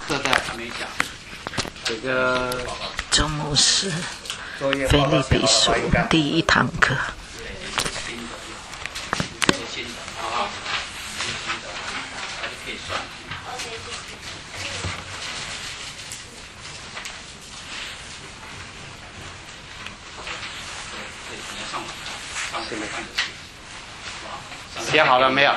课的还没讲，这个周牧师腓立比书第1堂课。 写好了没有？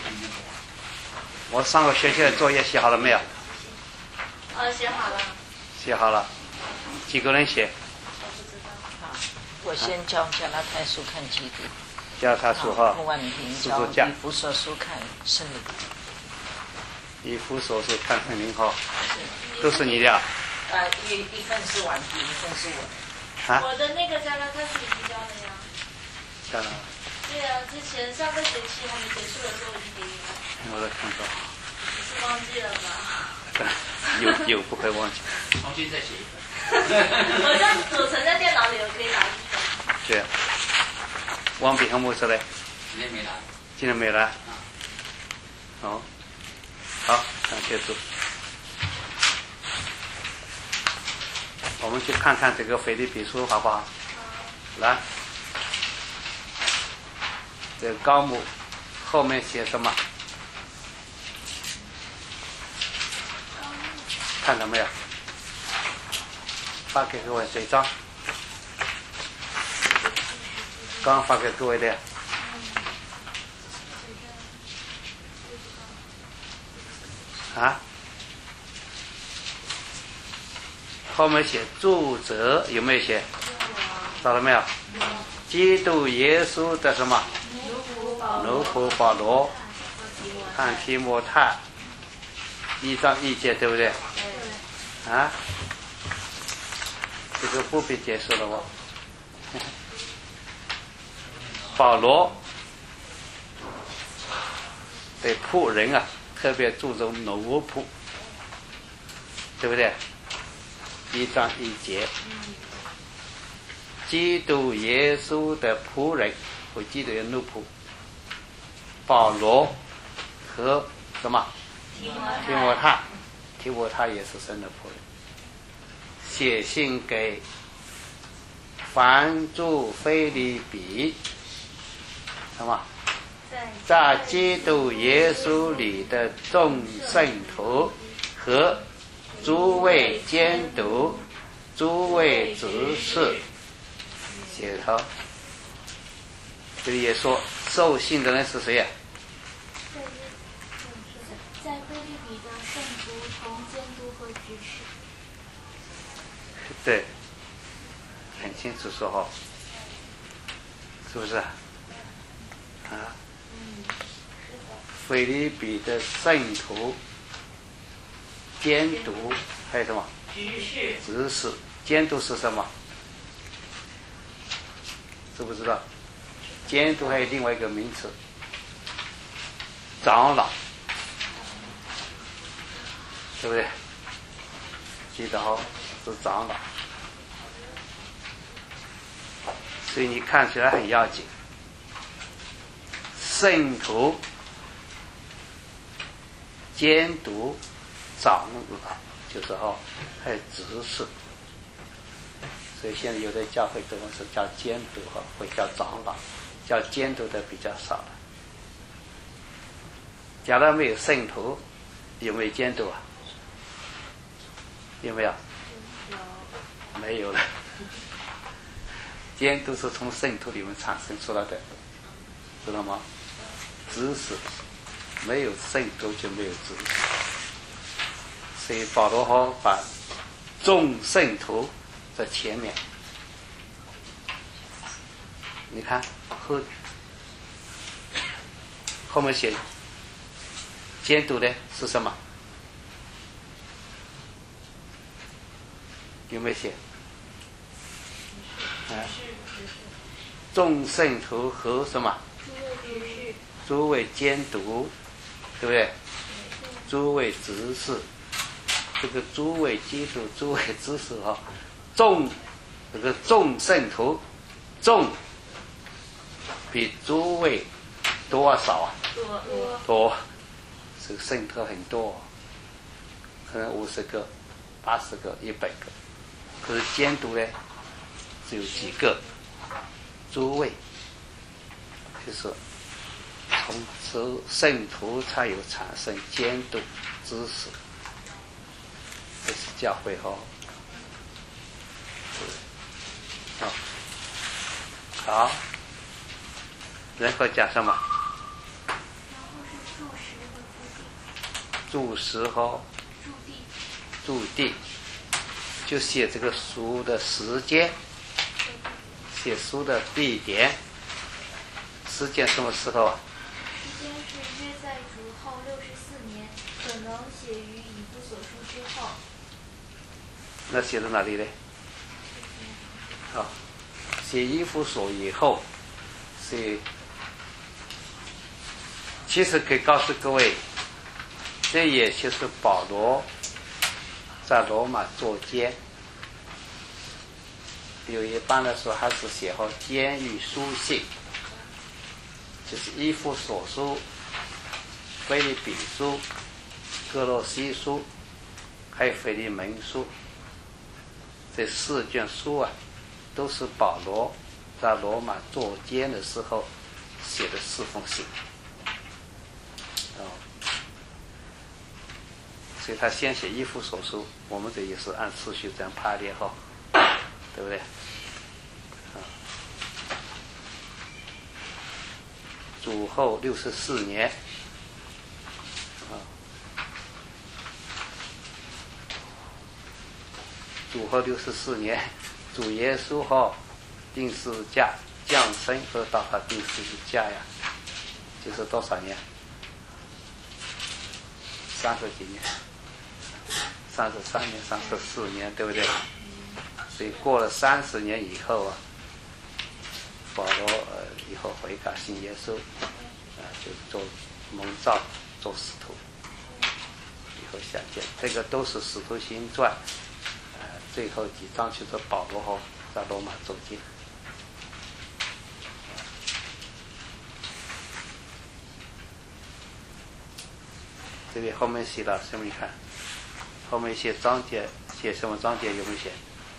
我上个学期的作业写好了没有？ 写好了。 写好了，几个人写？ 我先教加拉太书看基督， 加拉太书哈， 穆万平教以弗所书看圣灵， 以弗所书看圣灵哈，都是你的。 一份是婉平，一份是我的。 啊？ 我的那个加拉太书已经交了呀。 交了。 对啊，之前上个学期还没结束的时候我已经给你了。 我都看到。 你是忘记了吗？ 有不会忘记。 重新再写一份。 我就储存在电脑里，我可以拿去找。 对。王炳和牧师嘞？ 今天没来。 今天没来。哦。好，感谢主。我们去看看这个腓立比书好不好？来，这个纲目后面写什么？看到没有？发给各位这张，刚发给各位的。啊？后面写著者有没有写？找到没有？基督耶稣的什么？奴仆保罗，看提摩太1章1节，对不对？啊？这个不必解释了哦。保罗对仆人啊，特别注重奴仆，对不对？1章1节，基督耶稣的仆人和基督的奴仆，保罗和什么？提摩太，提摩太也是神的仆人。写信给凡住腓立比，什么？在基督耶稣里的众圣徒和诸位监督、诸位执事，写头。这里也说，受信的人是谁呀？ 在腓立比的圣徒同监督和执事。 对，很清楚说哈，是不是？啊？腓立比的圣徒、监督，还有什么？执事。监督是什么？知不知道？监督还有另外一个名词，长老，对不对？记得好，是长老。所以你看起来很要紧。圣徒、监督、长老，就是还有执事。所以现在有的教会都是叫监督会叫长老，叫监督的比较少了。假如没有圣徒，有没有监督啊？有没有？没有了。监督是从圣徒里面产生出来的，知道吗？执事没有圣徒就没有执事，所以保罗把众圣徒在前面。你看后面写监督的是什么？有没有写？众圣徒和什么？诸位监督，对不对？诸位执事，这个诸位基督、诸位执事众这个众圣徒，众比诸位多少啊？多，这个圣徒很多。 可能50个、80个、100个，可是监督呢，只有几个。诸位，就是从此圣徒才有产生监督知识，这是教会好，然后讲什么？注释和注地，就写这个书的时间，写书的地点。时间什么时候啊？ 时间是约在主后64年，可能写于以弗所书之后。 那写在哪里呢？写以弗所以后，其实可以告诉各位，这也就是保罗在罗马做监，有一般来说还是写好监狱书信，就是以弗所书、腓立比书、哥罗西书，还有腓利门书，这4卷书啊，都是保罗在罗马做监的时候写的4封信。所以他先写以弗所书，我们这也是按次序这样排列好，对不对？主后64年，主后64年，主耶稣定十字架降生和到他定十字架呀，就是多少年？30几年，33年、34年，对不对？所以过了30年以后啊，保罗以后悔改信耶稣，就做蒙召做使徒，以后下见，这个都是《使徒行传》最后几章就是保罗在罗马做监。这里后面写了什么？你看，后面写章节，写什么章节有没有写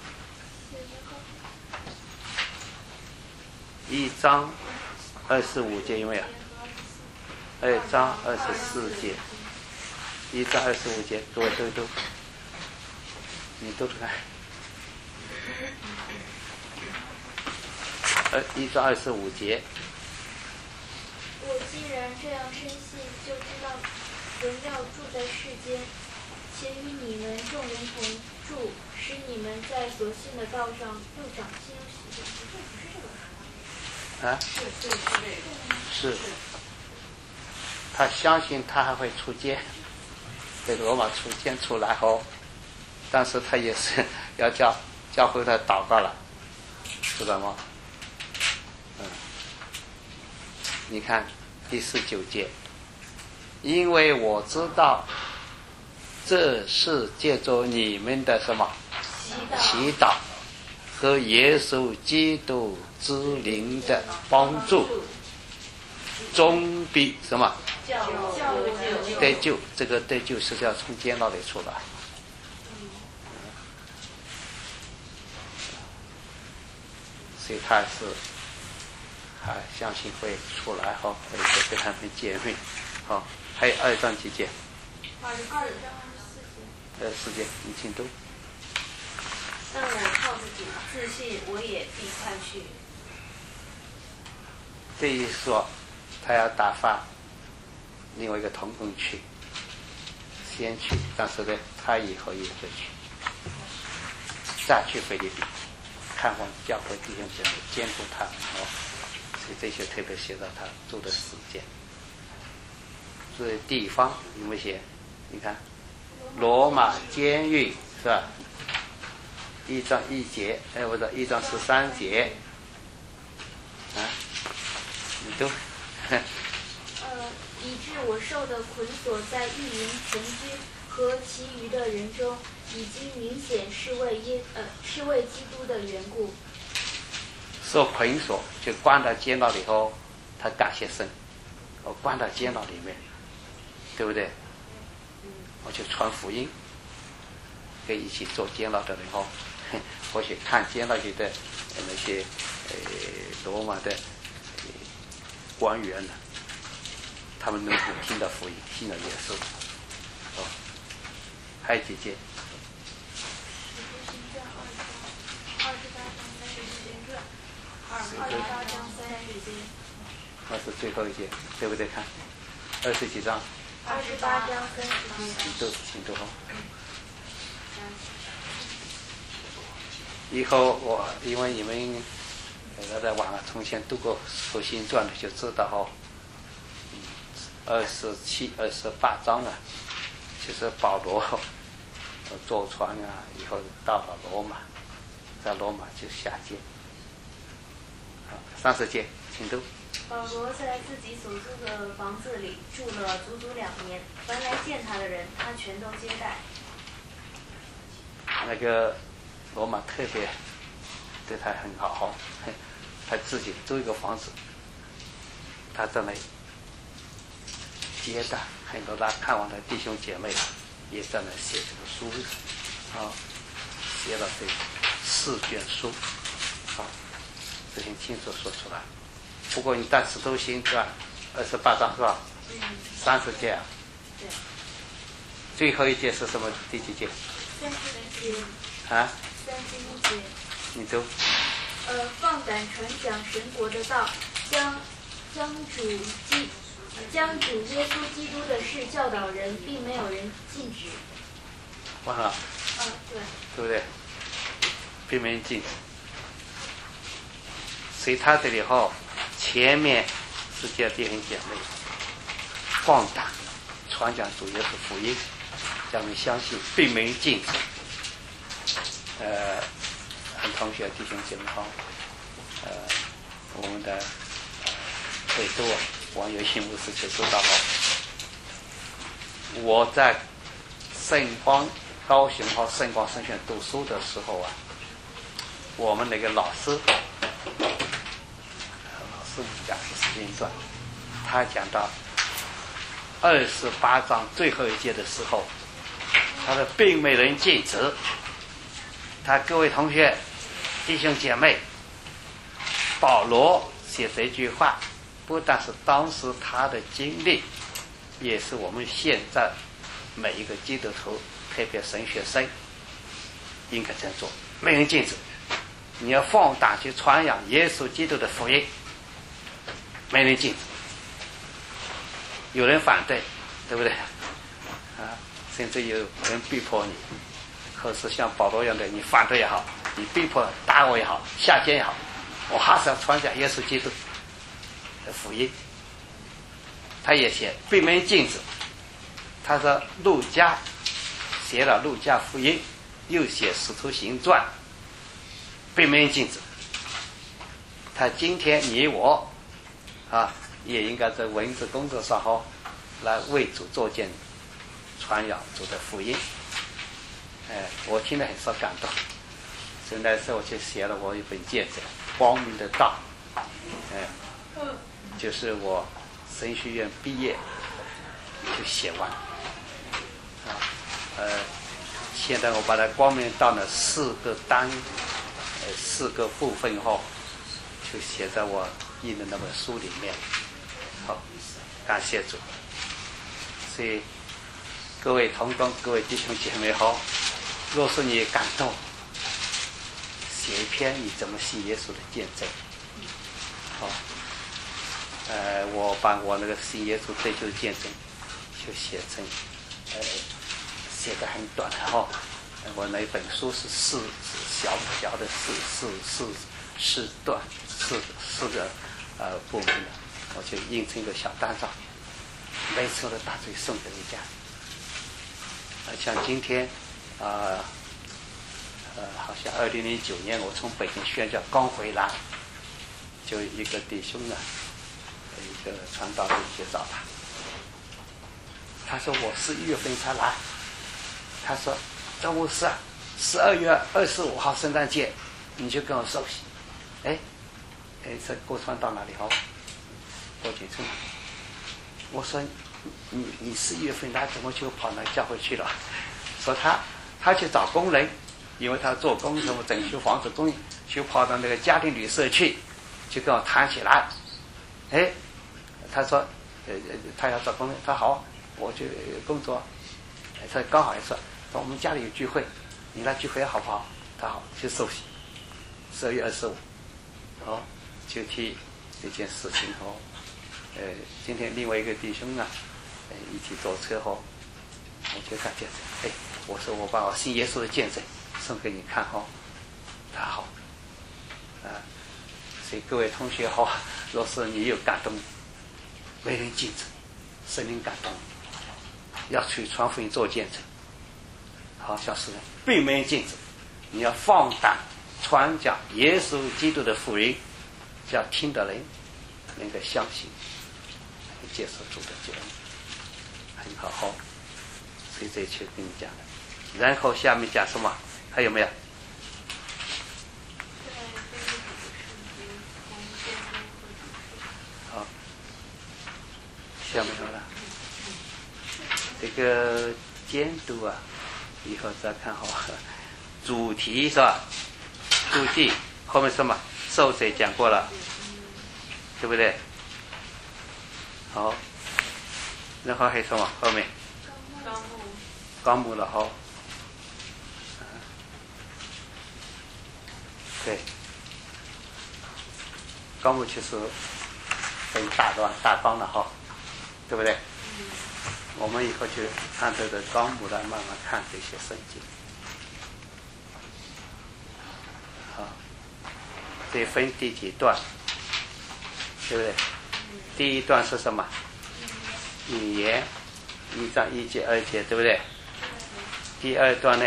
？1章25节有没有？2章24节，1章25节，各位读，你读出来。1章25节。 我既然这样深信，就知道人要住在世间，且与你们众人同住，使你们在所信的道上又长新又喜乐。 是。他相信他还会出监，在罗马出监出来后，但是他也是要教会他祷告了，知道吗？你看第19节，因为我知道这是借着你们的什么祈祷和耶稣基督之灵的帮助，终必什么得救。这个得救是要从监牢里出来，所以他是还相信会出来哈，会跟他们见面。好，还有2章几节 ？2章 24节，你请读。 但我靠着主自信，我也必快去。 这一说，他要打发另外一个同工去，先去，但是呢，他以后也会去，再去腓立比看望教会弟兄姐妹，监督他们所以这些特别写到他住的时间。所以地方有没有写？你看，罗马监狱是吧？1章1节，不是1章13节，你读。 以致我受的捆锁在御营全军和其余的人中，已经明显是为基督的缘故。 受捆锁就关到监牢里后，他感谢神，我关到监牢里面，对不对？我就传福音， 跟一起做监牢的人哦，或许看监牢里的那些罗马的官员呢，他们能够听到福音，信了耶稣。哦，还有几节？那是最后一节，对不对？看20几章。 28章30节。 请读。以后因为你们在网上从前读过《使徒行传》的，就知道哦，27、28章啊，就是保罗坐船啊，以后到了罗马，在罗马就下监。30节，请读。 保罗在自己所租的房子里住了足足2年，凡来见他的人，他全都接待。 那个罗马特别对他很好，他自己租一个房子，他在那里接待很多他看望的弟兄姐妹，也在那写这个书啊，写了这4卷书啊，这很清楚说出来。不过你但使徒行传28章是吧？30节啊。 对。 最后一节是什么？第几节 ？31节。 啊 ？31节。 你读。 放胆传讲神国的道，将主耶稣基督的事教导人，并没有人禁止。 完了。 对。 对不对？并没人禁止。所以他这里后。前面是叫弟兄姐妹放胆传讲主耶稣福音，叫人相信，并没禁止。同学弟兄姐妹好，我们的北都王有新牧师就知道我在高雄圣光神学院读书的时候啊，我们那个老师讲《使徒行传》，他讲到28章最后一节的时候，他说并没人禁止。他各位同学、弟兄姐妹，保罗写这句话，不但是当时他的经历，也是我们现在每一个基督徒，特别神学生应该这样做。没人禁止，你要放胆去传扬耶稣基督的福音。没人禁止，有人反对，对不对？甚至有人逼迫你，可是像保罗一样的，你反对也好，你逼迫打我也好，下监也好，我还是要传讲耶稣基督的福音。他也写，并没禁止。他说路加写了路加福音，又写使徒行传，并没人禁止。他今天你我也应该在文字工作上来为主作见，传扬主的福音。我听了很受感动，所以那时候我就写了我一本见证《光明的道》，就是我神学院毕业就写完。现在我把它《光明道》呢4个部分就写在我印的那本书里面。好，感谢主。所以各位同工、各位弟兄姐妹好，若是你感动，写一篇你怎么信耶稣的见证。我把我那个信耶稣得救的见证就写成写得很短我那一本书是小的四段四个部门的，我就印成一个小单张，每次我都打嘴送给人家。像今天好像2009年我从北京宣教刚回来，就一个弟兄呢，一个传道人去找他说我11月份才来，他说张牧师12月25号圣诞节你就跟我受洗。这郭川到哪里郭景村。我说你11月份来怎么就跑那教会去了？说他他去找工人，因为他做工程整修房子工，就跑到那个家庭旅社去，就跟我谈起来。哎，他说，他要找工人，他好，我去工作。他刚好也说我们家里有聚会，你来聚会好不好？他好，去受洗。12月25，就提这件事情今天另外一个弟兄啊，一起坐车我就看见我说我把我信耶稣的见证送给你看他好所以各位同学若是你有感动，为人见证，神灵感动，要去传福音做见证，好像是并没人见证，你要放胆传讲耶稣基督的福音，要听的人能够相信，接受主的救恩，很好所以这一切跟你讲的。然后下面讲什么？还有没有？好，下面好了。这个监督啊，以后再看主题是吧？注记后面什么？受罪讲过了，对不对？好，然后还有什么？后面纲目了对，纲目其实分大纲了对不对？我们以后就按照这纲目来慢慢看这些圣经。这分第几段，对不对？第一段是什么？引言，1章1节2节，对不对？第二段呢？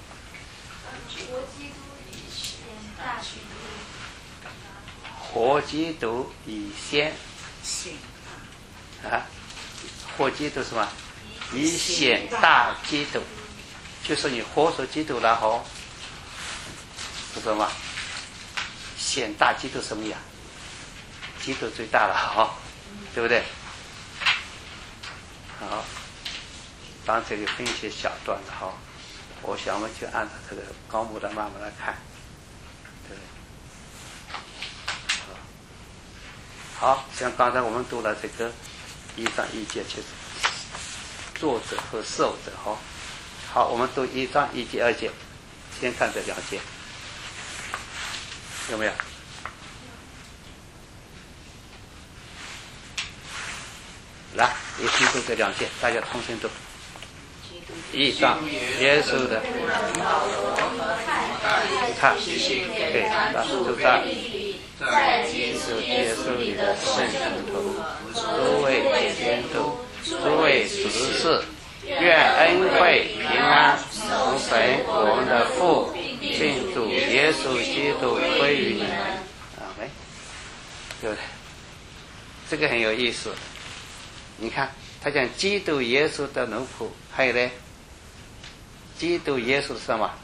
活基督以先活基督什么？以显大基督，就是你活出基督来是什么？显大基督什么呀？基督最大了对不对？好，当这个分一些小段的我想我们就按照这个纲目的慢慢来看，对不对？好，像刚才我们读了这个1章1节，就是作者和受者好，我们读1章1节2节，先看这2节。有没有？来，也听读这2节，大家同声读。1章耶稣的，看，对，就在基督耶稣里的圣徒，诸位监督，诸位执事，愿恩惠平安从神我们的父并主耶稣基督归于你们。对不对？这个很有意思。你看，他讲基督耶稣的奴仆，还有呢，基督耶稣是什么？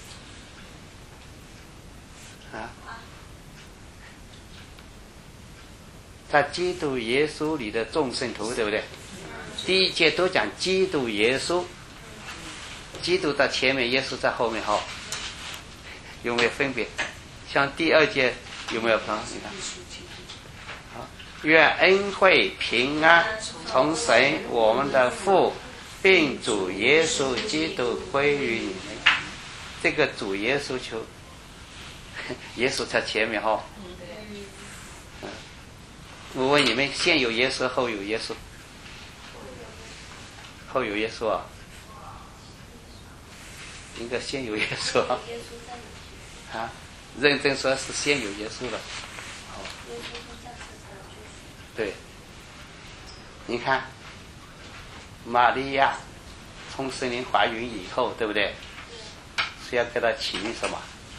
在基督耶稣里的众圣徒，对不对？第1节都讲基督耶稣，基督在前面，耶稣在后面有没有分别？像第2节有没有分？你看，愿恩惠平安从神我们的父并主耶稣基督归于你们。这个主耶稣就耶稣在前面我问你们，先有耶稣后有耶稣？后有耶稣应该先有耶稣认真说是先有耶稣了对，你看玛利亚从圣灵怀孕以后，对不对？是要给她起名什么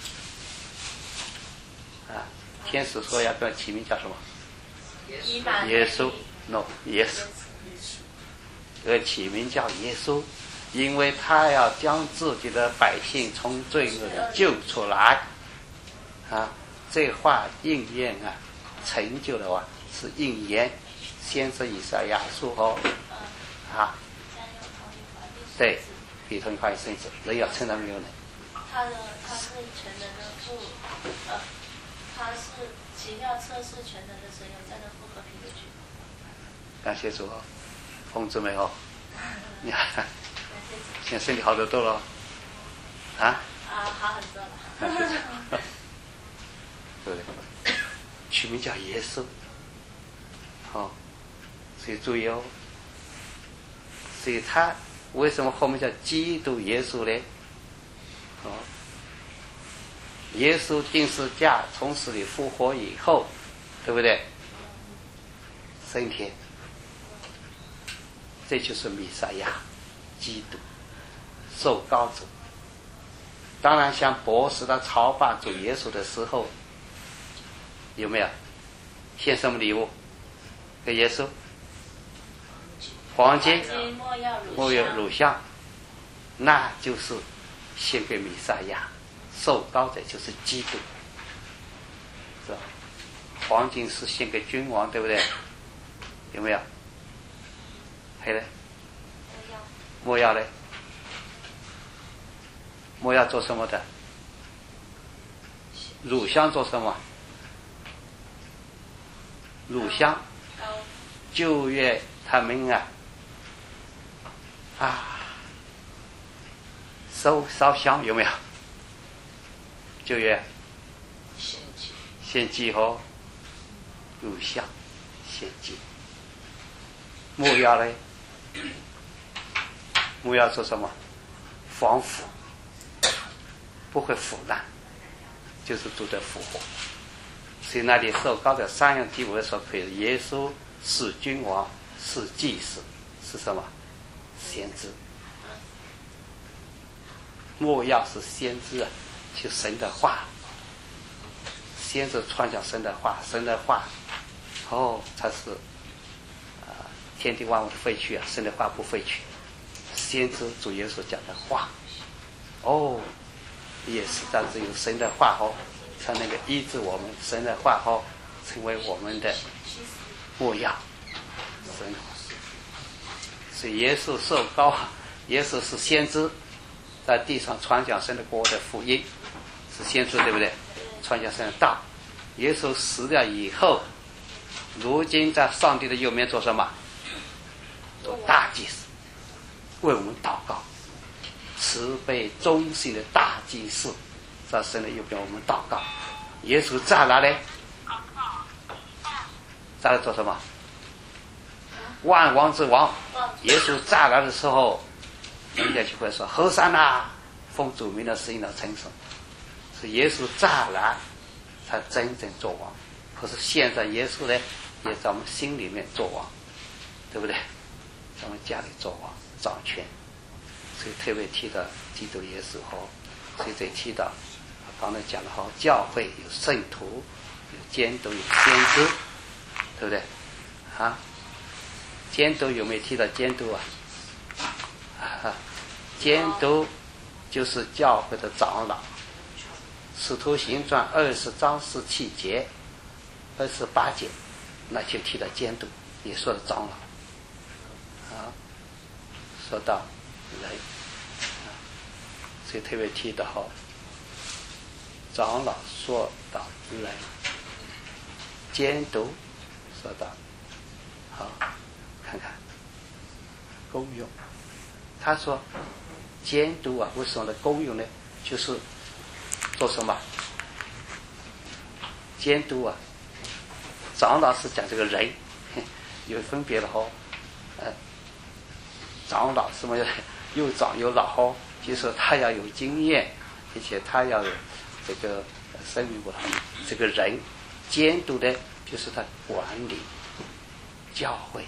天使说要给她起名叫什么？耶稣 no 耶稣，起名叫耶稣，因为他要将自己的百姓从罪恶里救出来这话应验成就了是应验先知以赛亚书对， 比同化甚至人要称他没有能。 他是全能的不，他是奇妙测试全能的神，有在那不和平的举。 感谢主哦，红姊妹哦，你看，现在身体好得多了，啊？ 好很多了。 对不对？取名叫耶稣，哦，所以注意哦。所以他为什么后面叫基督耶稣呢？哦，耶稣定十字架从死里复活以后，对不对？升天，这就是弥赛亚，基督，受膏者。当然，像博士他朝拜主耶稣的时候，有没有献什么礼物给耶稣？黄金、没药、乳香，那就是献给弥赛亚。受膏者就是基督，是吧？黄金是献给君王，对不对？有没有？还有呢？没药嘞？没药做什么的？乳香做什么？乳香旧约他们烧香有没有？旧约献祭和乳香献祭。没药嘞？没药做什么？防腐，不会腐烂，就是主的复活。所以那里受膏的三样地位所可以，耶稣是君王，是祭司，是什么？先知。没药是先知啊，就神的话。先知传讲神的话，神的话，才是天地万物的废去啊，神的话不废去。先知主耶稣讲的话，也是但是有神的话才能够医治我们，神的话成为我们的没药。神，所以耶稣受膏，耶稣是先知，在地上传讲神的国的福音，是先知，对不对？传讲神的道。耶稣死了以后，如今在上帝的右面做什么？做大祭司，为我们祷告。慈悲忠心的大祭司，在神的右边我们祷告。耶稣在哪里？在那做什么？万王之王。耶稣在来的时候，人家就会说：“和散那，奉主名的使引到成圣。”是耶稣再来才真正做王。可是现在耶稣呢，也在我们心里面做王，对不对？在我们家里做王，掌权。所以特别提到基督耶稣所以这提到刚才讲了教会有圣徒，有监督，有先知，对不对？监督有没有提到监督监督就是教会的长老。使徒行传20章17节、28节，那就提到监督，也说到长老，说到人，所以特别提到长老说到人，监督说到看看功用。他说监督为什么的功用呢？就是做什么？监督长老是讲这个人有分别的长老什么又长又老就是他要有经验，而且他要有这个生命不同。这个人监督呢，就是他管理教会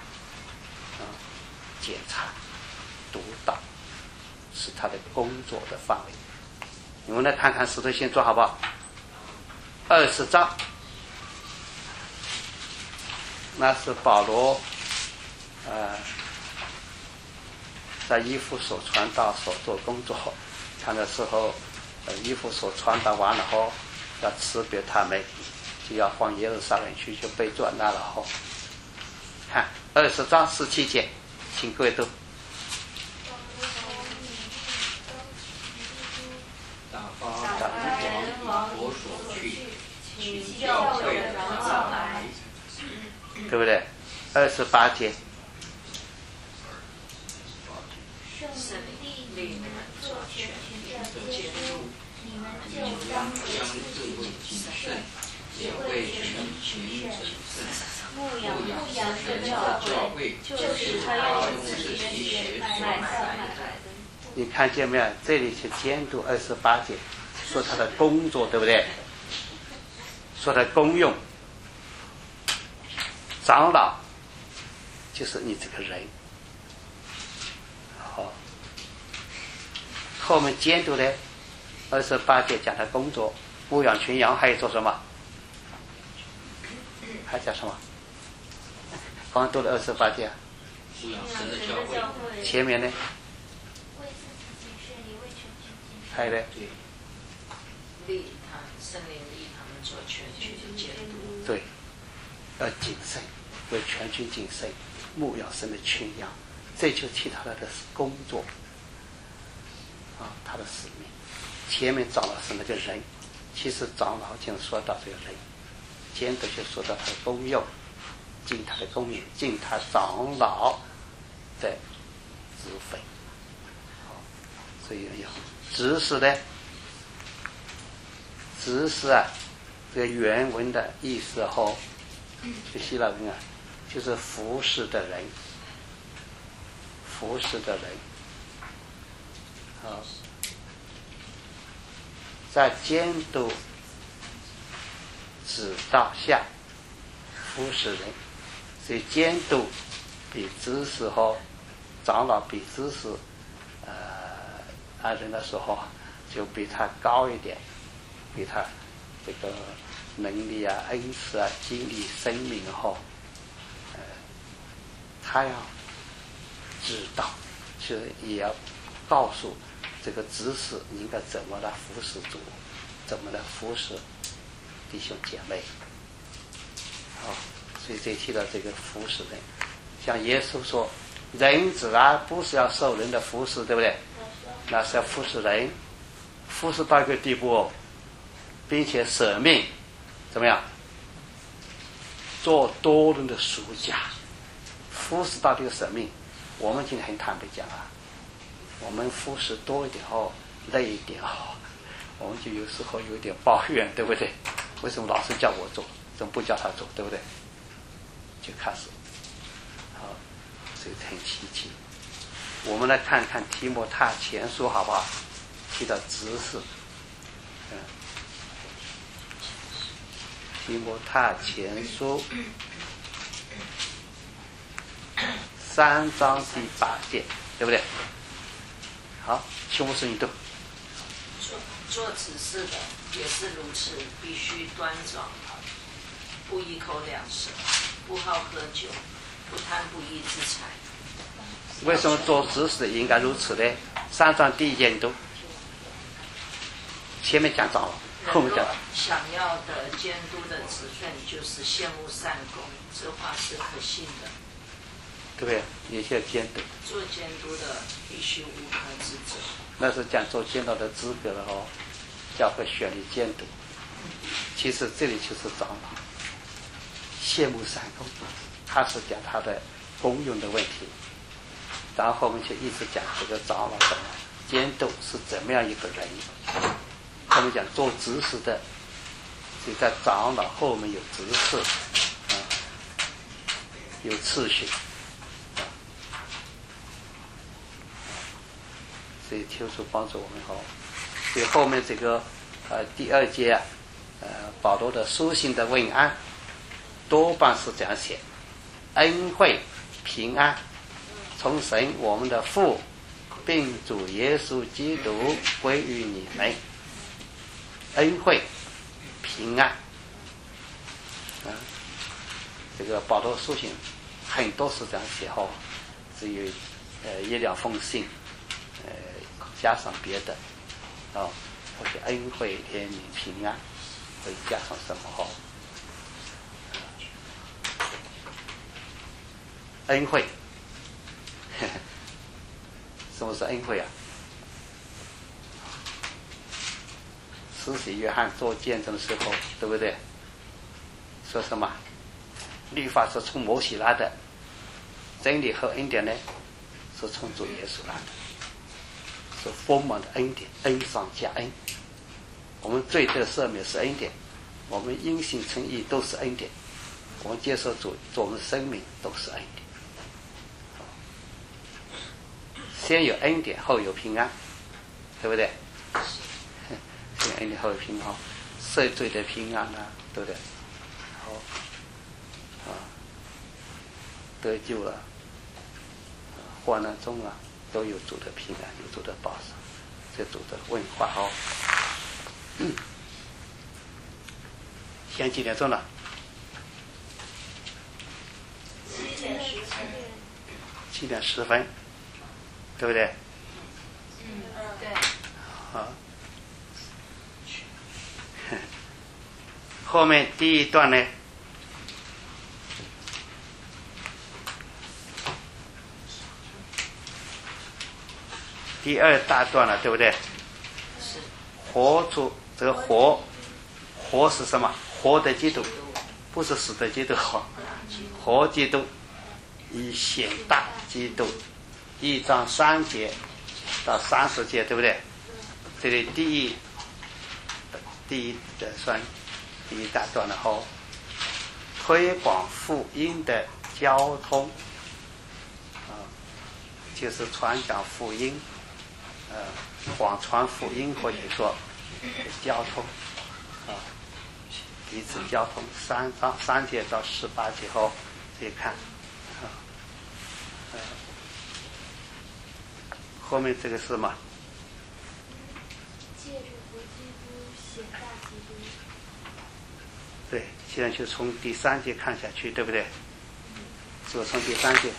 检查督导，是他的工作的范围。你们来看看使徒行传好不好？20章，那是保罗在以弗所传道所做工作，他那时候以弗所传道完了要辞别他们，就要往耶路撒冷去，就被转那了看20章17节，请各位读。 我所去，请教会长来， 对不对？28节。 圣灵立你们做全群的监督，你们就当为自己谨慎，也为全群谨慎。牧养这教会，就是他用自己的血买来的。 你看见没有？这里是监督28节，说他的工作，对不对？说他的功用。长老就是你这个人。好，后面监督呢，28节讲他工作，牧养群羊，还有做什么？还讲什么？刚读了28节。 牧养神的教会。 前面呢？ 为自己谨慎，也为全群谨慎。 还有呢？ 立他圣灵立他们做全群的监督。 对，要谨慎，为全群谨慎，牧养神的群羊，这就替他的工作啊，他的使命。前面长老是那个人，其实长老就说到这个人，监督就说到他的功用，尽他的功用，尽他长老的职分。所以要执事呢，执事啊，这个原文的意思后，就希腊文啊，就是服侍的人，服侍的人。好，在监督指导下服侍人，所以监督比知识和长老比知识按人的时候就比他高一点，比他这个能力啊、恩赐啊、经历、生命后，他要知道，就是也要告诉这个知识应该怎么来服侍主，怎么来服侍弟兄姐妹。好，所以这提到这个服侍人，像耶稣说，人子啊不是要受人的服侍，对不对？那是要服侍人，服侍到一个地步哦，并且舍命，怎么样？做多人的属家，服侍到这个舍命。我们今天很坦白讲啊，我们服侍多一点哦，累一点哦，我们就有时候有点抱怨，对不对？为什么老是叫我做，怎么不叫他做，对不对？就开始，好，所以很稀奇。我们来看看提摩太前书好不好？提到执事，提摩太前书3章第8节，对不对？好，请牧师你读。 做执事的也是如此，必须端庄，不一口两舌，不好喝酒，不贪不义之财。 为什么做执事应该如此呢？3章第1节你读。前面讲长了，后面讲。 想要的监督的职分就是羡慕善功，这话是可信的。 对不对？也是要监督。 做监督的必须无可指责。 那是讲做监督的资格了哦，教会选立监督。其实这里就是长老羡慕善功，他是讲他的功用的问题。然后我们就一直讲这个长老怎么监督是怎么样一个人。我们讲做执事的，就在长老后面有执事，有次序，所以求主帮助我们哦。所以后面这个第2节啊，保罗的书信的问安，多半是这样写：恩惠平安，从神我们的父，并主耶稣基督归于你们。恩惠平安，这个保罗书信很多是这样写后，只有1-2封信，加上别的，或者恩惠怜悯平安，会加上什么后？恩惠，什么是恩惠啊？ 施洗约翰做见证的时候，对不对？说什么？律法是从摩西来的，真理和恩典呢，是从主耶稣来的，是丰满的恩典，恩上加恩。我们罪得赦免是恩典，我们因信称义都是恩典，我们接受主做我们的生命都是恩典。先有恩典，后有平安，对不对？先有恩典，后有平安，赦罪的平安啊，对不对？好得救了，患难中啊，都有主的平安，有主的保守，这主的文化好。现在几点钟了？7点10分，对不对？ 对。 好。后面第一段呢？第二大段了，对不对？ 是。 活出这个活是什么？活的基督，不是死的基督。活基督，以显大基督，1章3节到30节，对不对？这里第一的算第一大段了后，推广福音的交通，就是传讲福音，广传福音或者说交通，彼此交通3章3节到18节后可以看，后面这个是什么？ 借着活基督显大基督。 对，现在就从第3节看下去，对不对？是不是从第3节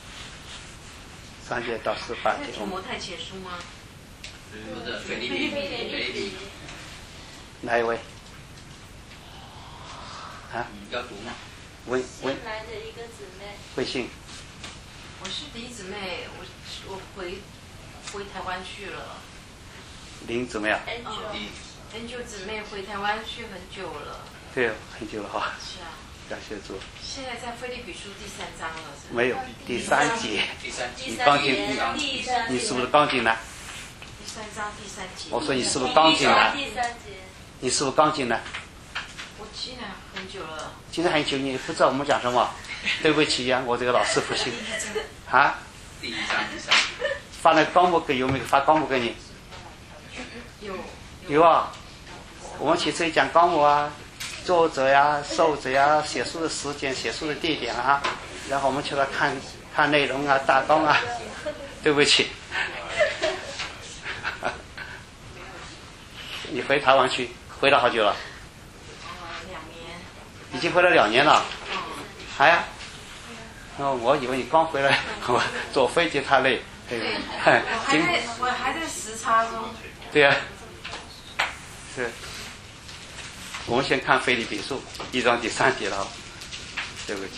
3节到18节？ 提摩太前书吗？ 不是腓立比。 哪一位？啊？ 要读吗？ 新来的一个姊妹。 微信。 我是第一姊妹，我回台湾去了。 林姊妹啊 ？Angel姊妹回台湾去很久了。 对，很久了哈。 是啊。 感谢主。 现在在腓立比书第3章了，是吧？ 没有，第3节。 你刚进，你是不是刚进来？ 第3章第3节。 我说你是不是刚进来？ 第3节。 你是不是刚进来？ 我进来很久了。 进来很久，你不知道我们讲什么？对不起呀，我这个老师不行。啊？ 第1章第3节。 发那纲目给有没有发纲目给你？有啊。我们其实讲纲目啊，作者呀、受者呀、写书的时间、写书的地点啊，然后我们去了看内容啊、大纲啊。对不起。你回台湾去，回了好久了 ？2年。 已经回了2年了。还呀？我以为你刚回来，我坐飞机太累。 我还在时差中。 对呀。是。我们先看腓立比书1章第3节了。对不起。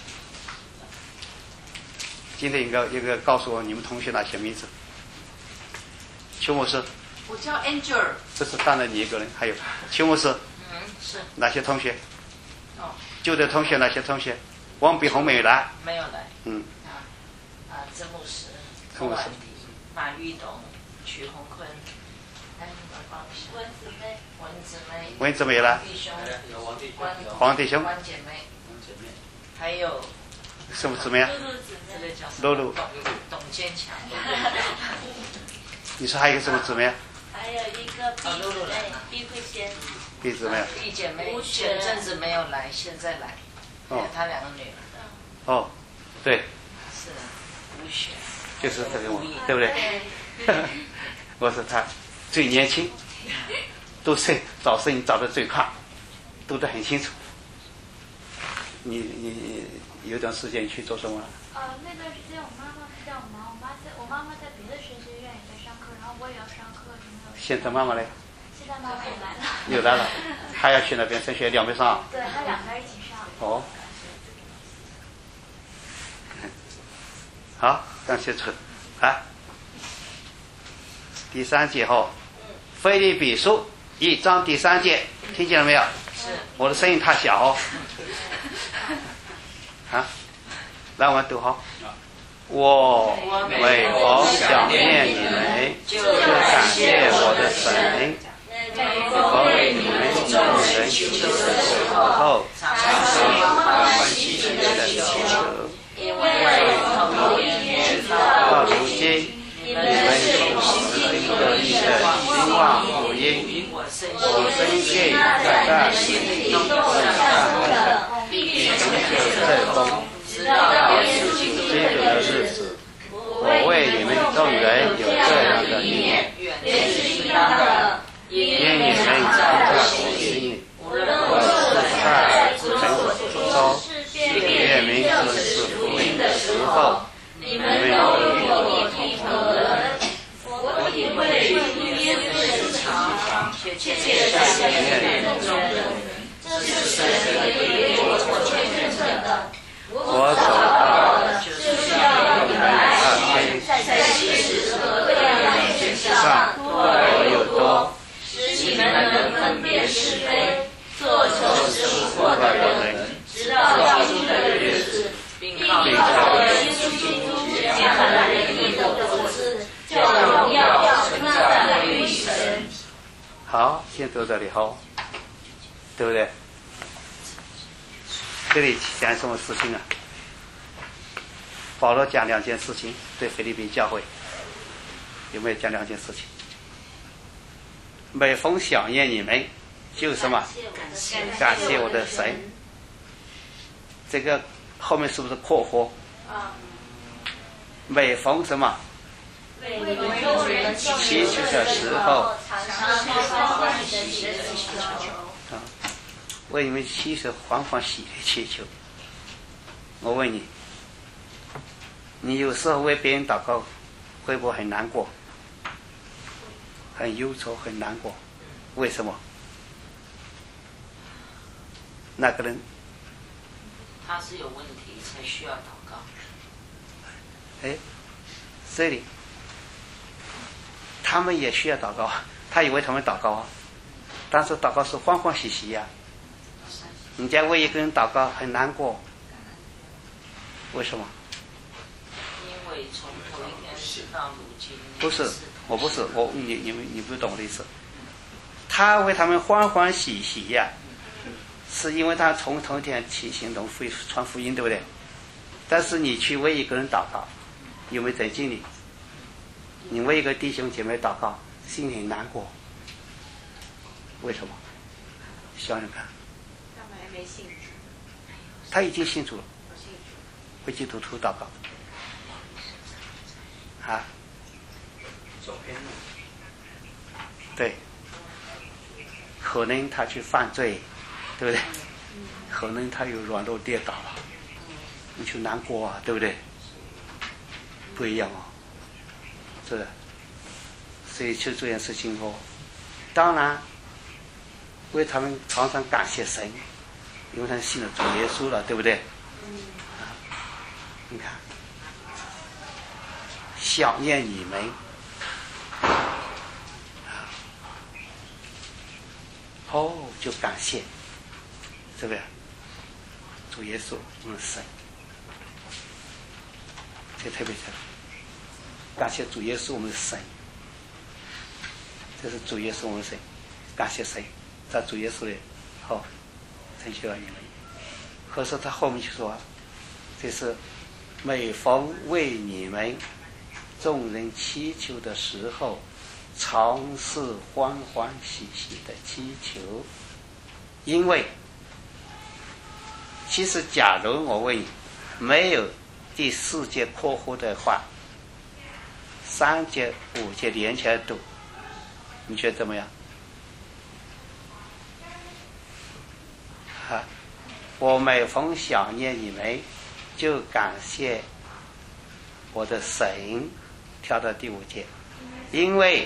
今天应该告诉我你们同学哪些名字？邱牧师。 我叫 Angel。 这是当然你一个人，还有邱牧师。 是。 哪些同学？旧的同学哪些同学？王碧红没有来。 没有来。曾牧师、 曾牧师、 马玉东、曲红坤， 文姊妹来。黄弟兄。 关姐妹。还有。 什么姊妹啊？露露。 董坚强。 你说还有什么姊妹？ 还有一个碧姊妹，碧慧仙。 碧姊妹。 碧姐妹前阵子没有来，现在来。她2个女儿。 哦，对。 是吴雪。 就是这个我，对不对？我说她最年轻，都是找事情找得最快，读得很清楚。你有段时间去做什么？ 那段时间我妈妈比较忙，我妈妈在别的神学院也在上课，然后我也要上课，就没有。 现在妈妈嘞？ 现在妈妈也来了。 又来了，还要去那边神学2边上？ 对，她2边一起上。 哦。好，感谢主。第3节后，腓立比书 1章第3节，听见了没有？我的声音太小哦。啊，来我们读好。我每逢想念你们，就感谢我的神。我为你们众人祈求的时候，常欢喜的求，因为从一天到如今，你们有心乐意的兴旺福音，我深信在心里动上的，必成就这功，直到耶稣基督的日子。我为你们众人有这样的念，也是应当的。因你们在我心里，我是在本我中辨明这是福音的时候，你们都有一头人，我体会耶稣的长，切想念众人，这是神给我确证的。我走到的就是要你们爱心在其实和各样的事上多而又多。使你们能分辨是非，做诚实无过的人，直到基督的日子，并靠耶稣基督将来仁义的果子，叫荣耀称赞归于神。好，先读这里好，对不对？这里讲什么事情啊？保罗讲2件事情，对腓立比教会有没有讲2件事情？每逢想念你们，就什么？感谢我的神。这个后面是不是括弧？每逢什么？为你们众人祈求的时候，为你们祈求欢欢喜喜祈求。我问你，你有时候为别人祷告，会不会很难过？很忧愁，很难过，为什么？那个人他是有问题才需要祷告。 这里他们也需要祷告，他以为他们祷告啊，但是祷告是欢欢喜喜呀。人家为一个人祷告很难过，为什么？ 因为从头一天直到如今。 不是。我不是你不懂我的意思。他为他们欢欢喜喜呀，是因为他从头一天起行动传福音，对不对？但是你去为一个人祷告，有没有这经历？你为一个弟兄姐妹祷告，心里难过，为什么？想想看。 他们还没信主。 他已经信主了，为基督徒祷告。啊？ 走偏路， 对，可能他去犯罪，对不对？可能他有软弱跌倒了，你就难过啊，对不对？不一样哦，是的。所以就这件事情哦，当然为他们常常感谢神，因为他信了主耶稣了，对不对？你看，想念你们。就感谢，是不是？主耶稣，我们神，这特别感谢主耶稣，我们的神。这是主耶稣，我们的神，感谢神，在主耶稣里，成就了你们。可是他后面就说，这是每逢为你们众人祈求的时候，常是欢欢喜喜的祈求。因为其实假如我问你，没有第4节括弧的话，3节5节连起来读，你觉得怎么样？我每逢想念你们，就感谢我的神。跳到第5节，因为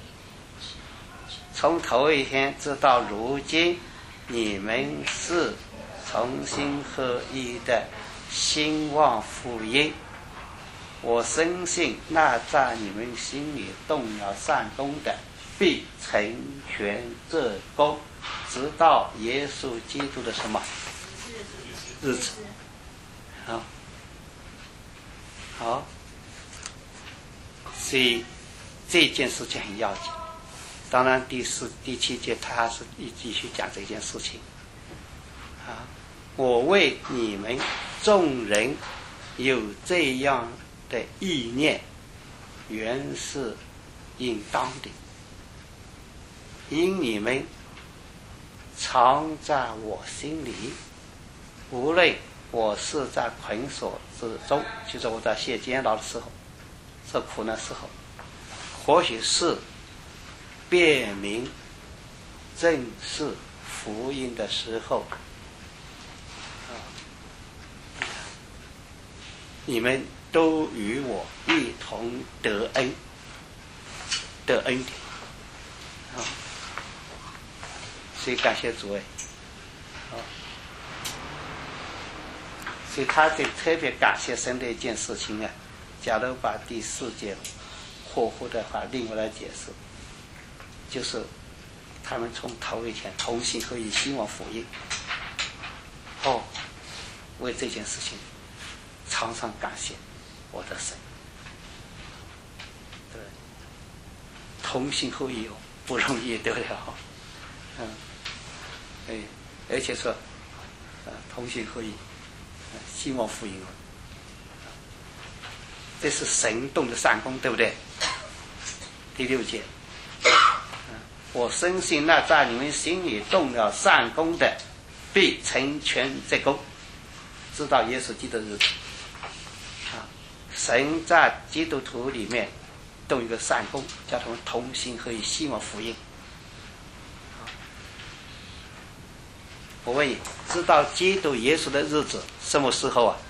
从头一天直到如今，你们是同心合一的兴旺福音。我深信那在你们心里动了善功的， 必成全这功，直到耶稣基督的什么日子。好，好，所以这件事情很要紧。当然第七节他还是继续讲这件事情。啊，我为你们众人有这样的意念，原是应当的，因你们常在我心里，无论我是在捆锁之中，就是我在卸监牢的时候，受苦难的时候，或许是辨明正是福音的时候，你们都与我一同得恩典。所以感谢主哎，所以他就特别感谢神的一件事情啊。假如把第4节括弧的话，另外来解释，就是他们从头一天同心合意，希望福音。为这件事情常常感谢我的神。对，同心合意不容易得了。而且说同心合意，希望福音，这是神动的善功，对不对？第6节，我深信那在你们心里动了善功的，必成全这功，直到耶稣基督的日子。神在基督徒里面动一个善功，叫他们同心合意，希望福音。我问你，知道基督耶稣的日子什么时候啊？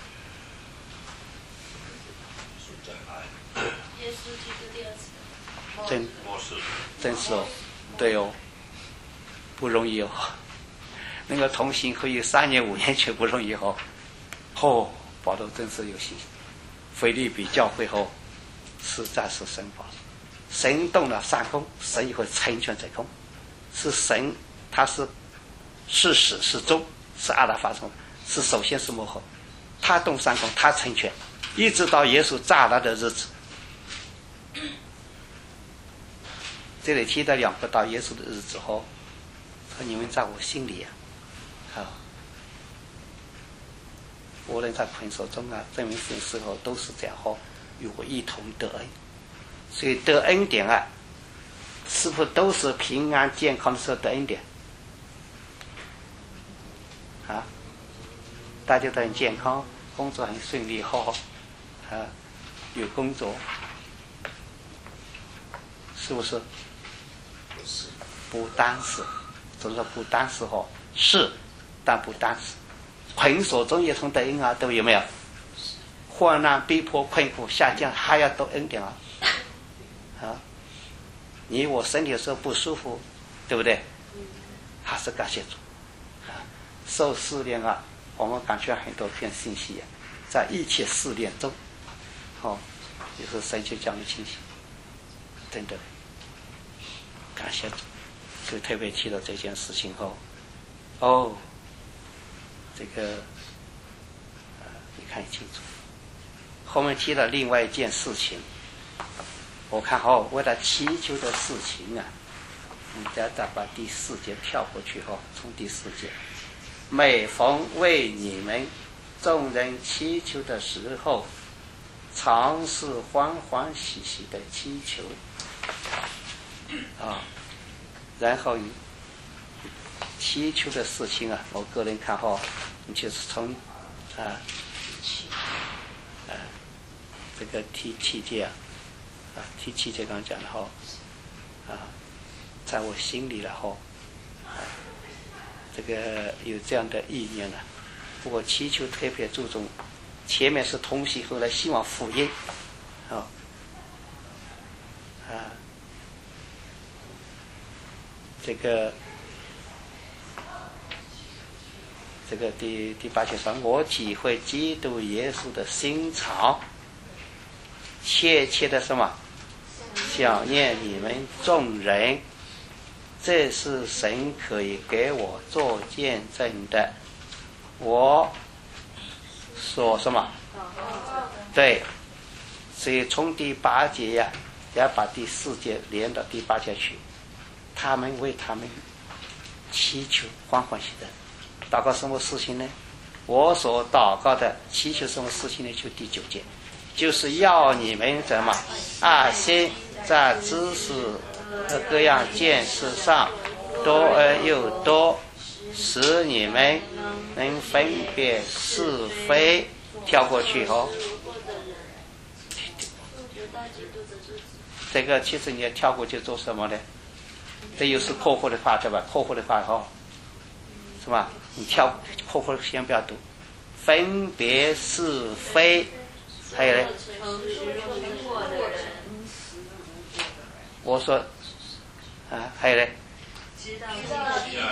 耶稣基督第二次。 真是哦，对哦，不容易哦。那个同心合意3年5年却不容易哦。保罗真是有信心。腓立比教会后，实在是神保守，神动了善功，神也会成全这功。是神，他是始是终，是阿拉法中，是首先是幕后，他动善功，他成全，一直到耶稣再来的日子。这里提到2个到耶稣的日子后，说你们在我心里无论在捆锁中证明这时候都是这样与我一同得恩。所以得恩典是不是都是平安健康的时候得恩典？大家都很健康，工作很顺利有工作，是不是？不单是，总说不单是是，但不单是。捆锁中也从得恩都有没有？患难逼迫困苦下降还要得恩典你我身体的时候不舒服，对不对？还是感谢主受试炼我们感觉很多片信息在一切试炼中也是神就讲的清晰，真的感谢主。所以特别提到这件事情后这个你看清楚。后面提到另外一件事情，我看为了祈求的事情你再把第4节跳过去从第4节，每逢为你们众人祈求的时候，常是欢欢喜喜的祈求然后祈求的事情我个人看你就是从这个第7节第7节刚讲的在我心里了这个有这样的意念不过祈求特别注重前面是同心，后来希望福音这个第8节说，我体会基督耶稣的心肠，切切的什么想念你们众人，这是神可以给我做见证的。我说什么？对，所以从第8节呀，要把第4节连到第8节去。他们为他们祈求，欢欢喜的祷告什么事情呢？我所祷告的祈求什么事情呢？就第9节，就是要你们怎么爱心在知识和各样见识上多而又多，使你们能分别是非。跳过去哦，这个其实你要跳过去做什么呢？这又是括弧的话对吧？括弧的话哦，是吧？你跳括弧先不要读，分别是非，还有呢？我说啊，还有呢？知道耶稣基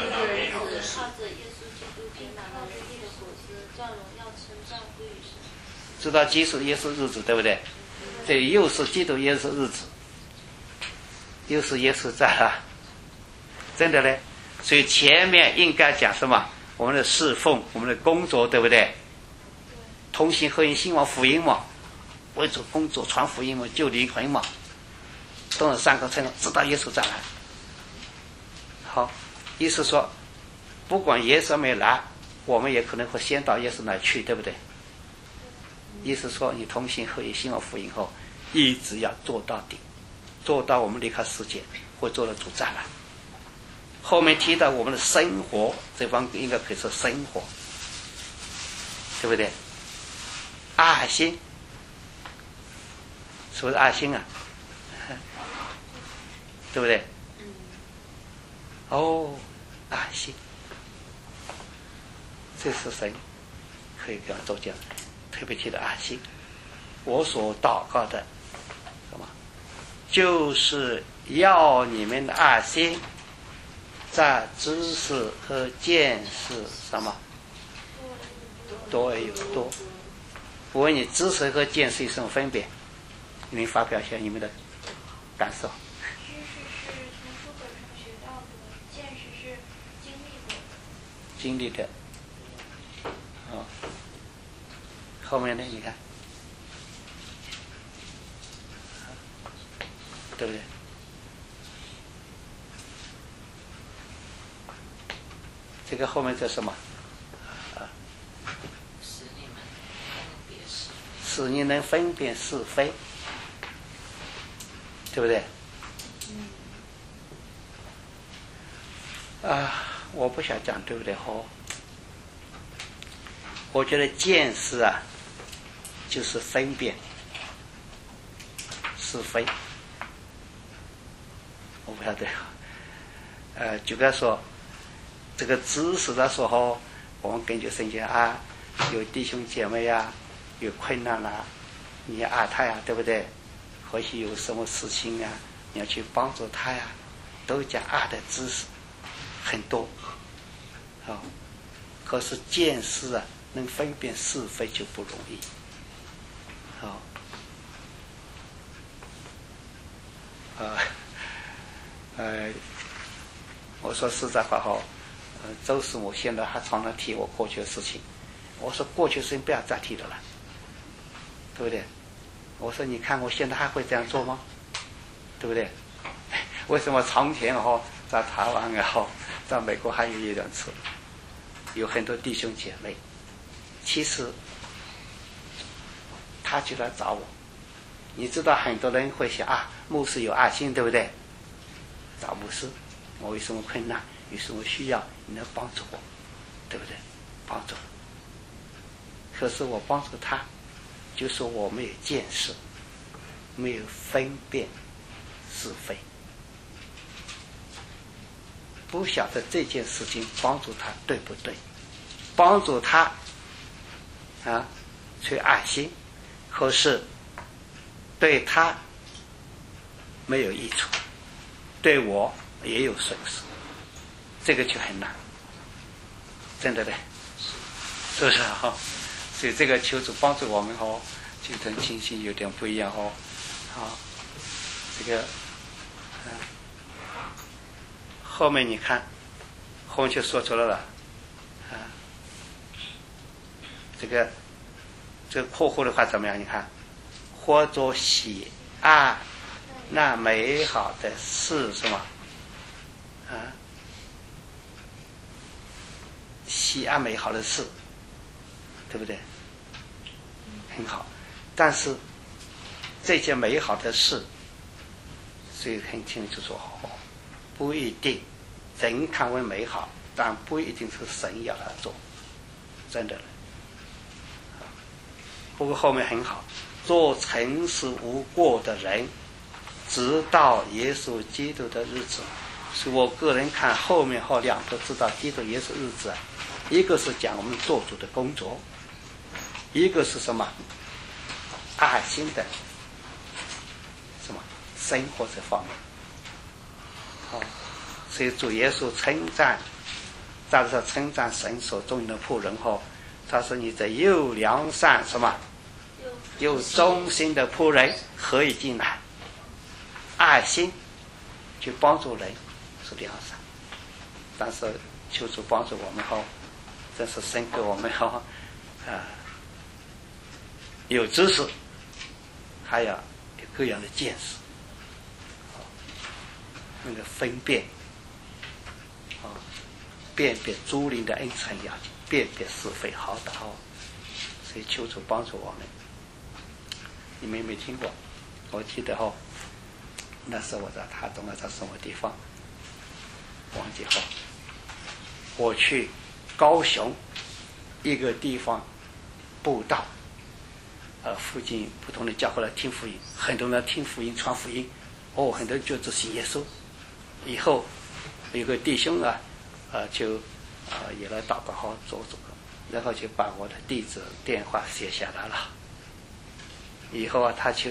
督平满了人力的果子，叫荣耀称赞归于神。知道基督耶稣日子，对不对？这又是基督耶稣日子，又是耶稣在了，真的呢。所以前面应该讲什么？我们的侍奉，我们的工作，对不对？同心合一，兴旺福音嘛，为主工作传福音嘛，救灵魂嘛，都是3个称，直到耶稣再来。好，意思说，不管耶稣没来，我们也可能会先到耶稣那去，对不对？意思说，你同心合一，兴旺福音后，一直要做到底，做到我们离开世界，会做到主再来。后面提到我们的生活，这方面应该可以说生活，对不对？爱心，是不是爱心啊？对不对？哦，爱心，这是神可以给我做讲，特别提到爱心。我所祷告的什么，就是要你们的爱心在知识和见识什么多而有多。我问你，知识和见识有什么分别？你们发表一下你们的感受。 知识是从书本上学到的，见识是经历的。 经历的。哦。后面呢？你看，对不对？这个后面叫什么？使你能分辨是非，对不对？我不想讲，对不对？我觉得见识啊，就是分辨是非。我不晓得。就该说，这个知识的时候，我们根据圣经啊，有弟兄姐妹啊，有困难啦，你要爱他呀，对不对？或许有什么事情啊，你要去帮助他呀，都讲爱的知识很多。可是见识啊，能分辨是非就不容易。我说实在话周师母现在还常常提我过去的事情，我说过去的事情不要再提了，对不对？我说你看我现在还会这样做吗？对不对？为什么从前在台湾在美国还有一两次，有很多弟兄姐妹，其实他就来找我。你知道很多人会想牧师有爱心，对不对？找牧师，我有什么困难，有什么需要，你能帮助我，对不对？帮助。可是我帮助他，就是我没有见识，没有分辨是非，不晓得这件事情帮助他对不对，帮助他去爱心，可是对他没有益处，对我也有损失，这个就很难，真的嘞，是不是所以这个求主帮助我们精神情绪有点不一样这个，后面你看，后面就说出来了，这个括弧的话怎么样？你看，或者喜爱那美好的事，是吗？喜爱美好的事，对不对？很好，但是这件美好的事，所以很清楚说，不一定人看为美好，但不一定是神要他做，真的。不过后面很好，做诚实无过的人，直到耶稣基督的日子。所以我个人看后面2个直到基督耶稣日子，一个是讲我们做主的工作，一个是什么？爱心的什么生活这方面。所以主耶稣称赞，在这称赞神所中的仆人后，他说：“你这又良善什么？又忠心的仆人，何以进来？爱心去帮助人是良善，但是求主帮助我们后，真是神给我们后有知识，还要有各样的见识，那个分辨，辨别诸灵的恩赐要紧，辨别是非好歹所以求主帮助我们。你们有没有听过？我记得那时候我在台东在什么地方忘记我去高雄一个地方布道，附近不同的教会来听福音，很多人听福音传福音，很多人就只信耶稣。以后有个弟兄就也来祷告做，然后就把我的地址电话写下来了。以后他就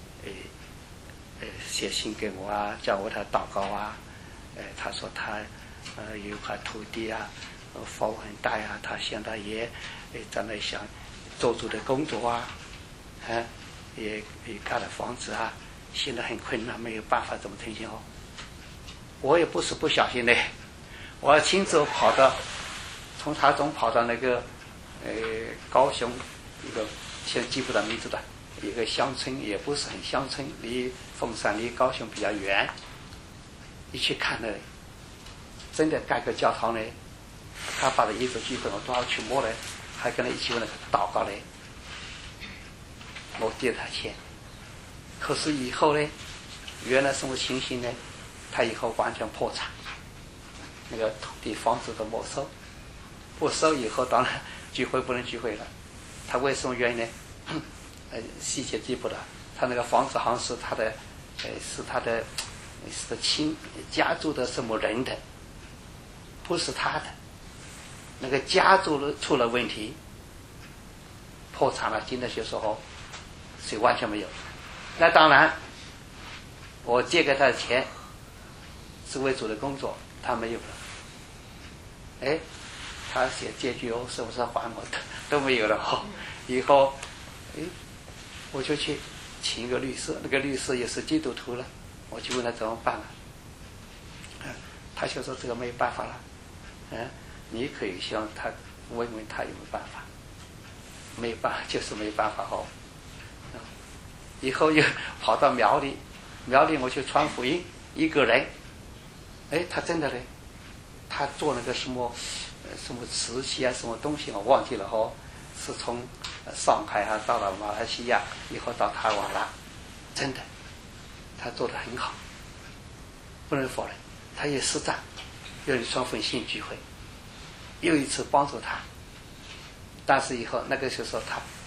写信给我叫我他祷告他说他有一块土地房屋很大他现在也在那想做主的工作也盖了房子现在很困难，没有办法怎么听信我也不是不小心的，我亲自从台中跑到那个高雄一个现在记不得名字的一个乡村，也不是很乡村，离凤山离高雄比较远。一去看呢，真的盖个教堂呢，他把这一组聚会我都要去摸来，还跟他一起为那个祷告嘞。我借他钱，可是以后呢，原来什么情形呢？他以后完全破产，那个土地房子都没收，不收以后当然聚会不能聚会了。他为什么原因呢？细节记不得，他那个房子好像是他的，是亲家族的什么人的，不是他的，那个家族出了问题，破产了，进的学时候，所以完全没有。那当然，我借给他的钱是为主的工作，他没有了。他写借据是不是还我的都没有了以后我就去请一个律师，那个律师也是基督徒了，我就问他怎么办了。他就说这个没办法了。你可以希望他问问他有没有办法，没办法就是没办法以后又跑到苗栗我去传福音，一个人，他真的嘞，他做那个什么瓷器什么东西我忘记了是从上海到了马来西亚，以后到台湾了，真的，他做得很好，不能否认。他也实战，又传福音聚会，又一次帮助他，但是以后那个时候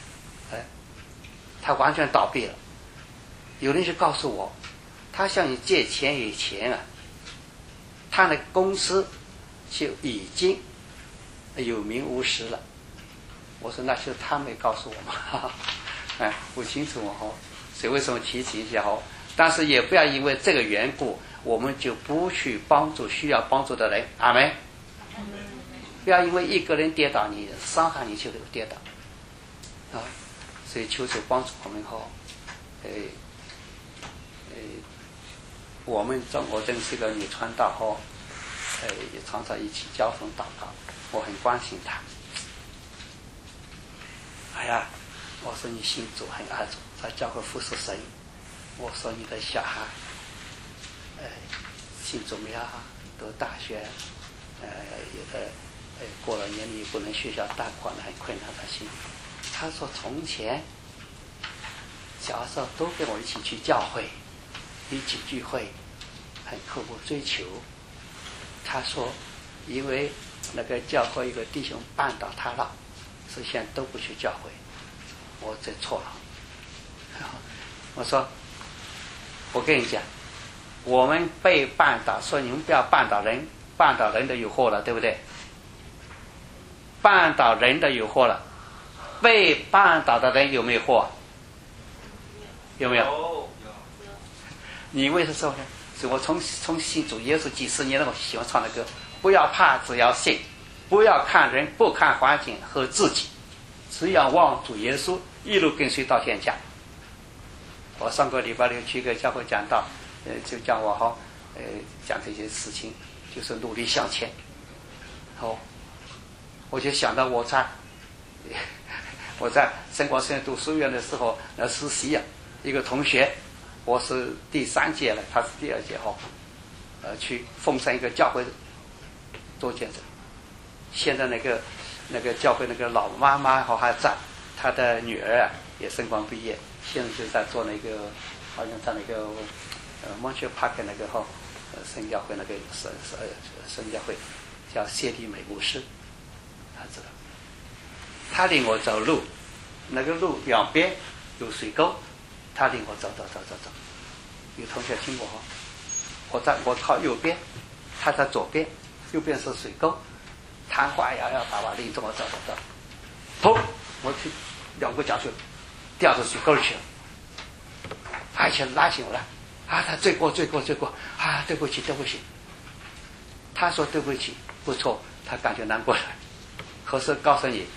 他完全倒闭了。有人就告诉我，他向你借钱以前他的公司就已经有名无实了。我说那就是他没告诉我嘛，不清楚所以为什么提醒一下但是也不要因为这个缘故，我们就不去帮助需要帮助的人。阿们。不要因为一个人跌倒，你伤害你就跌倒所以求主帮助我们我认识一个女传道后，也常常一起交锋祷告，我很关心她。哎呀，我说你信主很爱主，在教会服侍神。我说你的小孩，信主没有读大学，有的过了年龄不能学校贷款的很困难的心。他说从前小时候都跟我一起去教会，一起聚会，很刻苦追求。他说因为那个教会一个弟兄绊倒他了，所以现在都不去教会。我这错了。我说我跟你讲，我们被绊倒，说你们不要绊倒人，绊倒人的有祸了，对不对？绊倒人的有祸了，被绊倒的人有没有祸？有没有？你为什么说呢？是我从信主耶稣几十年了，我喜欢唱的歌，不要怕，只要信，不要看人，不看环境和自己，只要望主耶稣，一路跟随到现在。我上个礼拜六去一个教会讲道，就叫我讲这些事情，就是努力向前。我就想到我在圣光实验读书院的时候实习啊，一个同学，我是第3届了，他是第2届去奉圣一个教会做见证。现在那个教会那个老妈妈还在，她的女儿也圣光毕业，现在就在做那个，好像在那个Montreal Park 那个圣教会那个圣教会叫谢利美牧师，他知道。他领我走路，那个路两边有水沟，他领我走。有同学听过我靠右边，他在左边，右边是水沟，他摇把我领着我走，砰！我去2个脚就掉到水沟里去了，而且拉醒我了。他罪过啊！对不起。他说对不起，不错，他感觉难过了。可是告诉你，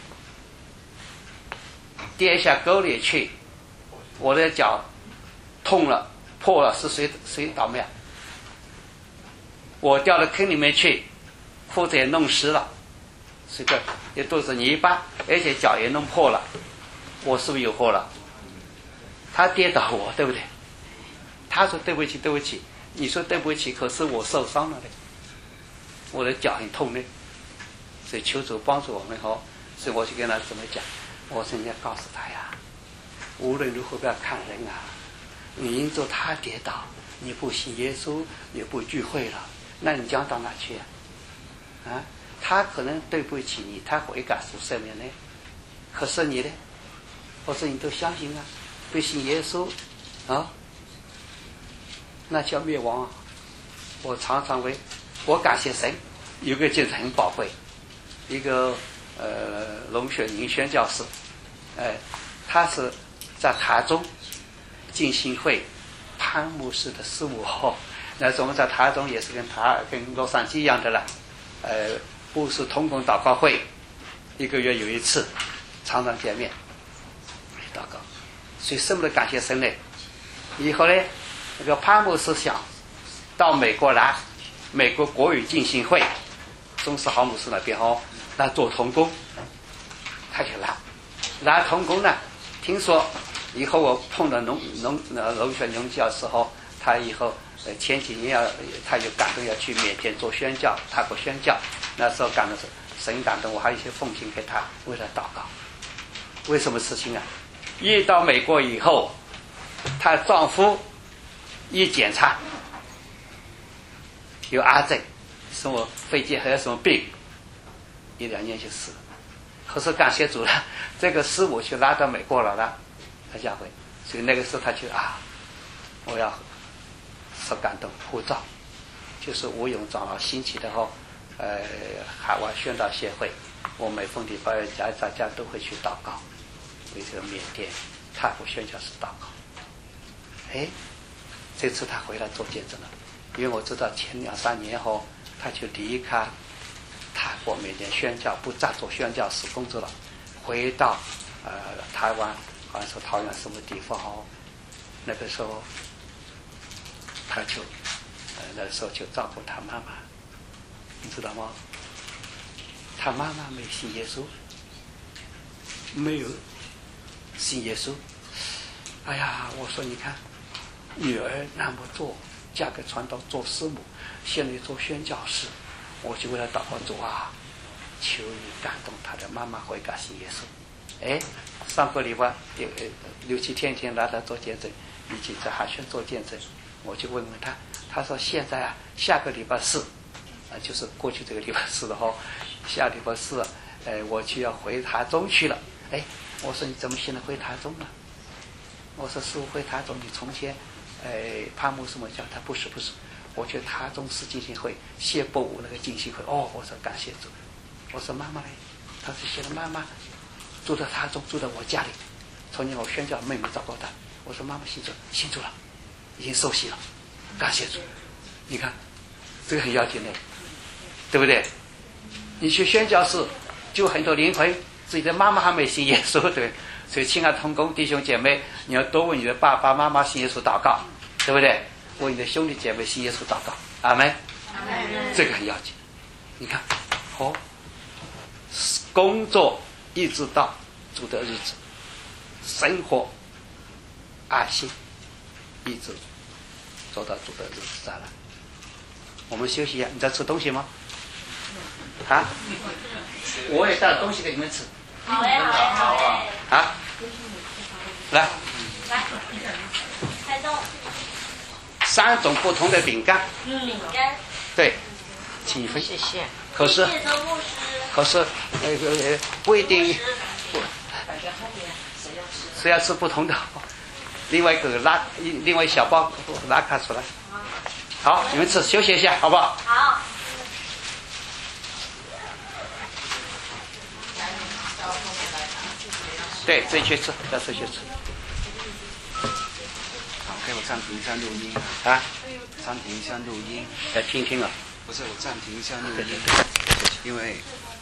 跌下沟里去，我的脚痛了破了，是谁倒霉啊？我掉到坑里面去，裤子也弄湿了，这个也都是泥巴，而且脚也弄破了，我是不是有祸了？他跌倒我，对不对？他说对不起，你说对不起，可是我受伤了嘞，我的脚很痛嘞，所以求主帮助我们所以我就跟他怎么讲，我说你要告诉他呀，无论如何不要看人啊，你因着他跌倒，你不信耶稣，你不聚会了，那你将到哪去啊？他可能对不起你，他悔改赎赦免呢，可是你呢？我说你都相信啊，不信耶稣那叫灭亡啊！我常常我感谢神，有个见证很宝贵，一个龙雪宁宣教士，他是在台中浸信会潘牧师的师母那我们在台中也是跟洛杉矶一样的了，牧师同工祷告会，1个月有1次，常常见面祷告，所以深的感谢神呢。以后呢，那个潘牧师想到美国来，美国国语浸信会钟世豪牧师那边来做同工，他就来同工呢。听说以后我碰到龙泉农教时候，他以后前几年他有感动要去缅甸做宣教，泰国宣教，那时候感动神感动，我还有一些奉献给他，为他祷告。为什么事情啊？一到美国以后，她丈夫一检查有癌症，什么肺结核什么病，1、2年就死了。可是感谢主了，这个师母就拉到美国了啦，他教会，所以那个时候他就我要受感动呼召，就是吴勇长老兴起的海外宣道协会，我每逢礼拜大家都会去祷告，为这个缅甸泰国宣教士祷告。这次他回来做见证了，因为我知道前2、3年后他就离开泰国缅甸宣教，不再做宣教士工作了，回到台湾，好像是桃园什么地方那个时候他就那时候就照顾他妈妈，你知道吗？他妈妈没信耶稣，没有信耶稣。哎呀，我说你看，女儿那么做，嫁给传道做师母，现在做宣教师，我就为了祷告主啊，求你感动他的妈妈悔改信耶稣。哎，上个礼拜6、7天来他做见证，以及在海选做见证，我就问问他，他说现在啊，下个礼拜4，就是过去这个礼拜4的话，下礼拜4，我就要回台中去了。哎，我说你怎么现在回台中了？我说师父回台中，你从前，潘牧师么叫他不是，我去台中市浸信会谢伯武那个浸信会。哦，我说感谢主。我说妈妈呢？他说现在妈妈住在台中，住在我家里。从前我宣教妹妹找过他。我说妈妈信主了，已经受洗了，感谢主。你看，这个很要紧的，对不对？你去宣教士救很多灵魂，自己的妈妈还没信耶稣，对。所以，亲爱的同工弟兄姐妹，你要多为你的爸爸妈妈信耶稣祷告，对不对？为你的兄弟姐妹信耶稣祷告，阿们。这个很要紧。你看，工作一直到主的日子，生活爱心一直走到主的日子再来。我们休息一下，你在吃东西吗？啊？我也带东西给你们吃。 好嘞，好嘞。 啊，来， 开动。 3种不同的饼干。 饼干。 对，请分。 谢谢。 可是不一定。谁要吃不同的？另外一个另外一小包拉开出来。好，你们吃，休息一下，好不好？ 好。 对，这去吃，到这去吃。 好，给我暂停一下录音啊！ 暂停一下录音。 来听听啊。 不是，我暂停一下录音，因为